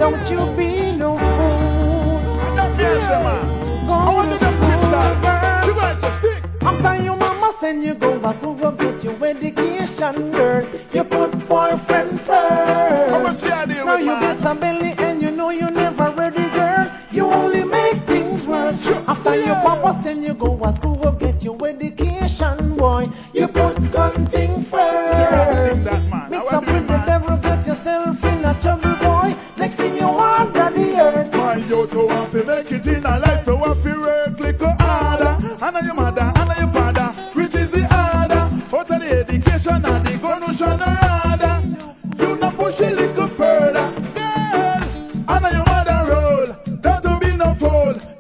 Don't you be no fool. Yes, man. I want to do freestyle. You guys are sick. After your mama send you go back, who will get your education, girl? You put boyfriend first. Now you get some belly and you know you never ready, girl. You only make things worse. After your papa send you go back, who will get your education, boy? You put gunting first. Mix up with the devil, get yourself in a trouble, boy. Next thing you want, got the earth. My yo, to have to make it in a life, to have